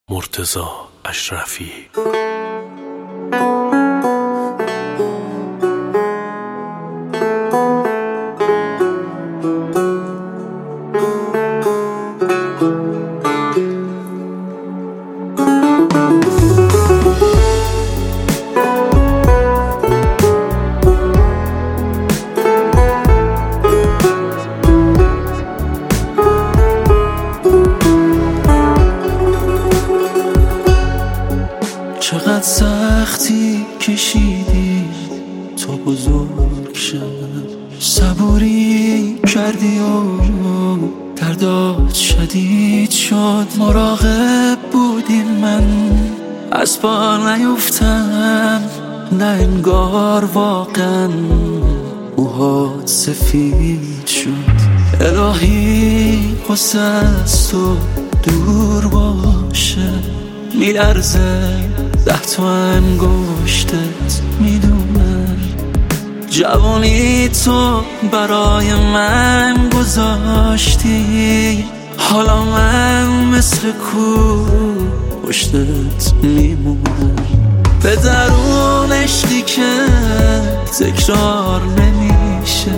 مرتضی اشرفی. چقدر سختی کشیدی تا بزرگ شد، صبوری کردی و دردات شدید شد. مراقب بودی من از پا نیفتم، نه انگار واقعا موهات سفید شد. الهی قصه از تو دور باشه، میلرزه 10 تا انگشتت میدونم. جوانی تو برای من گذاشتی، حالا من مثل کو پشتت میمونم. به درون عشقی که تکرار نمیشه،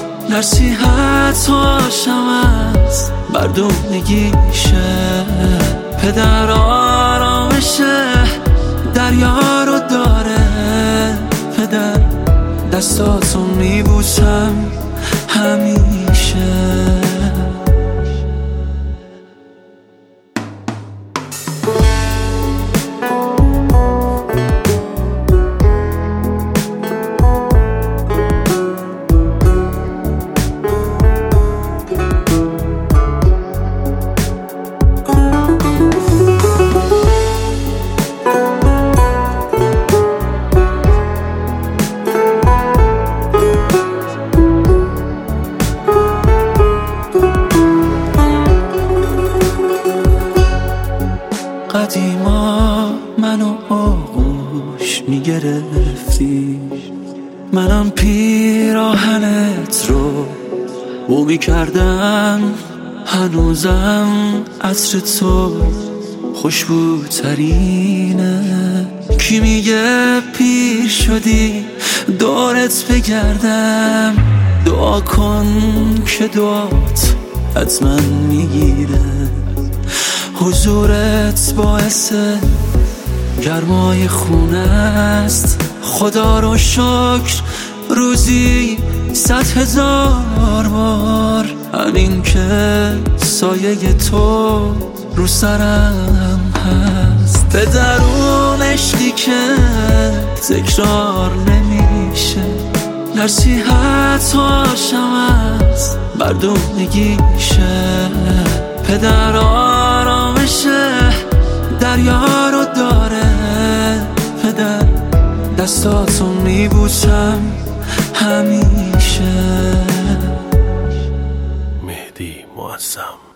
نصیحت‌هاشم از مردونگیشه. پدر آرامشه دریا رو داره، پدر دستاتو میبوسم همیشه. قدیما منو آغوش میگرفتی، منم پیراهنت رو بو میکردم. هنوزم عطر تو خوشبوترینه. کی میگه پیر شدی دورت بگردم؟ دعا کن که دعات حتما میگیره. حضورت باعث گرمای خونه است. خدا رو شکر روزی 100,000 بار، همین که سایه تو رو سرم هست. به درون عشقی که تکرار نمیشه، نصیحت‌هاشم از مردونگیشه. پدر آرامشه دریا رو داره، پدر دستاتو میبوسم همیشه. مهدی معظم.